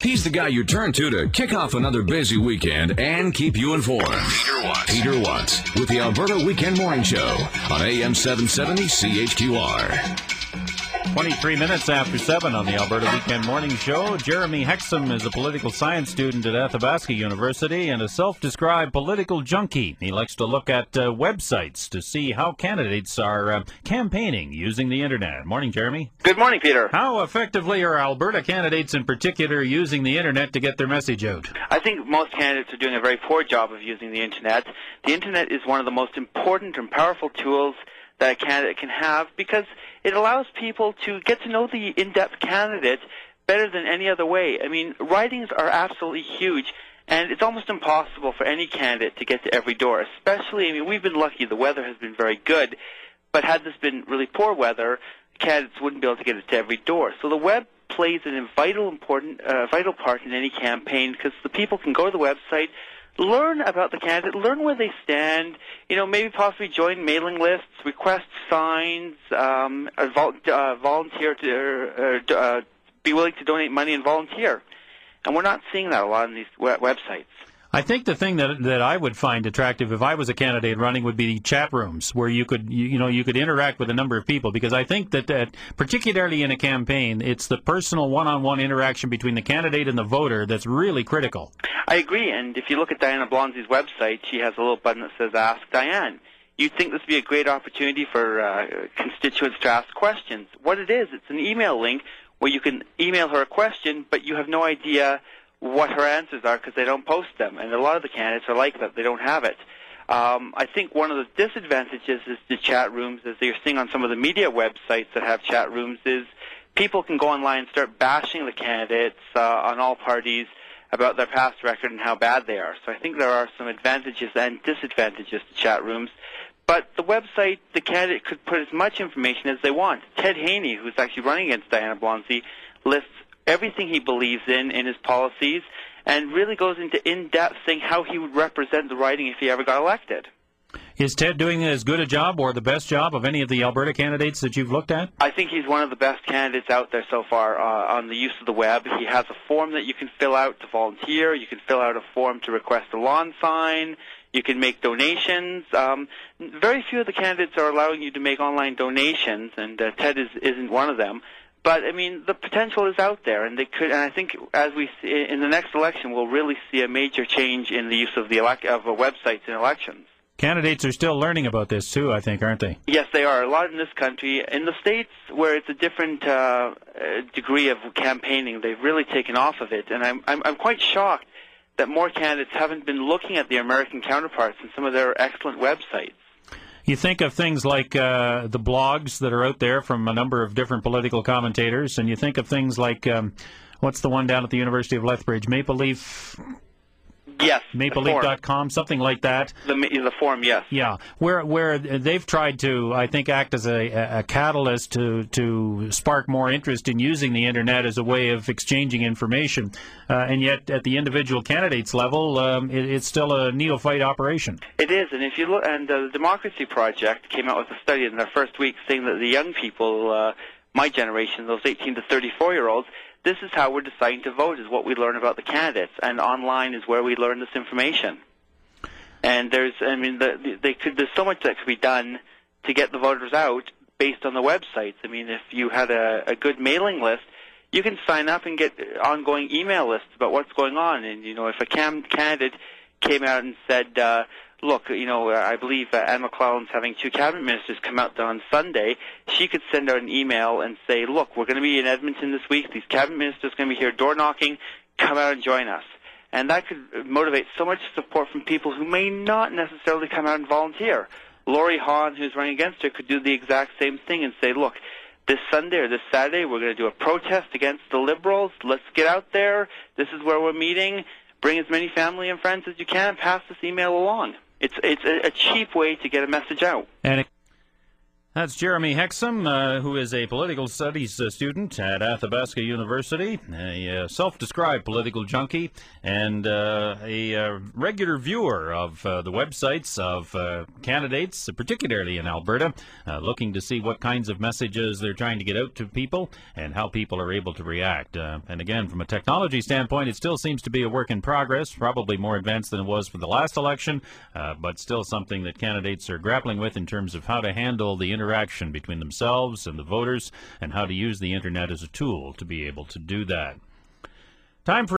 He's the guy you turn to kick off another busy weekend and keep you informed. Peter Watts with the Alberta Weekend Morning Show on AM 770 CHQR. 23 minutes after 7 on the Alberta Weekend Morning Show. Jeremy Hexam is a political science student at Athabasca University and a self-described political junkie. He likes to look at websites to see how candidates are campaigning using the Internet. Morning, Jeremy. Good morning, Peter. How effectively are Alberta candidates in particular using the Internet to get their message out? I think most candidates are doing a very poor job of using the Internet. The Internet is one of the most important and powerful tools that a candidate can have because it allows people to get to know the in-depth candidate better than any other way. I mean, writings are absolutely huge, and it's almost impossible for any candidate to get to every door, especially, I mean, we've been lucky. The weather has been very good, but had this been really poor weather, candidates wouldn't be able to get it to every door. So the web plays a vital part in any campaign because the people can go to the website, learn about the candidate, learn where they stand, maybe possibly join mailing lists, request signs, volunteer to be willing to donate money and volunteer. And we're not seeing that a lot on these websites. I think the thing that I would find attractive if I was a candidate running would be chat rooms where you could interact with a number of people, because I think that particularly in a campaign, it's the personal one-on-one interaction between the candidate and the voter that's really critical. I agree, and if you look at Diana Blonsky's website, she has a little button that says Ask Diane. You'd think this would be a great opportunity for constituents to ask questions. What it is, it's an email link where you can email her a question, but you have no idea what her answers are because they don't post them. And a lot of the candidates are like that. They don't have it. I think one of the disadvantages is the chat rooms, as you're seeing on some of the media websites that have chat rooms, is people can go online and start bashing the candidates on all parties about their past record and how bad they are. So I think there are some advantages and disadvantages to chat rooms. But the website, the candidate could put as much information as they want. Ted Haney, who's actually running against Diana Blonsky, lists everything he believes in his policies and really goes into in-depth saying how he would represent the riding if he ever got elected. Is Ted doing as good a job or the best job of any of the Alberta candidates that you've looked at? I think he's one of the best candidates out there so far on the use of the web. He has a form that you can fill out to volunteer. You can fill out a form to request a lawn sign. You can make donations. Very few of the candidates are allowing you to make online donations, and Ted isn't one of them. But, I mean, the potential is out there, and I think as we see in the next election, we'll really see a major change in the use of websites in elections. Candidates are still learning about this, too, I think, aren't they? Yes, they are. A lot in this country. In the States, where it's a different degree of campaigning, they've really taken off of it. And I'm quite shocked that more candidates haven't been looking at their American counterparts and some of their excellent websites. You think of things like the blogs that are out there from a number of different political commentators, and you think of things like, what's the one down at the University of Lethbridge, Maple Leaf... Yes, MapleLeaf.com, something like that. The forum, yes. Yeah, where they've tried to, I think, act as a catalyst to spark more interest in using the Internet as a way of exchanging information, and yet at the individual candidates level, it's still a neophyte operation. It is, and if you look, and the Democracy Project came out with a study in their first week saying that the young people, my generation, those 18 to 34-year-olds, this is how we're deciding to vote, is what we learn about the candidates, and online is where we learn this information. And there's so much that could be done to get the voters out based on the websites. I mean, if you had a good mailing list, you can sign up and get ongoing email lists about what's going on. And, if a candidate came out and said, look, I believe Anne McClellan's having 2 cabinet ministers come out there on Sunday. She could send out an email and say, look, we're going to be in Edmonton this week. These cabinet ministers are going to be here door knocking. Come out and join us. And that could motivate so much support from people who may not necessarily come out and volunteer. Lori Hahn, who's running against her, could do the exact same thing and say, look, this Sunday or this Saturday we're going to do a protest against the Liberals. Let's get out there. This is where we're meeting. Bring as many family and friends as you can. Pass this email along. It's a cheap way to get a message out. That's Jeremy Hexum, who is a political studies student at Athabasca University, a self-described political junkie, and a regular viewer of the websites of candidates, particularly in Alberta, looking to see what kinds of messages they're trying to get out to people and how people are able to react. And again, from a technology standpoint, it still seems to be a work in progress, probably more advanced than it was for the last election, but still something that candidates are grappling with in terms of how to handle the interaction between themselves and the voters and how to use the internet as a tool to be able to do that. Time for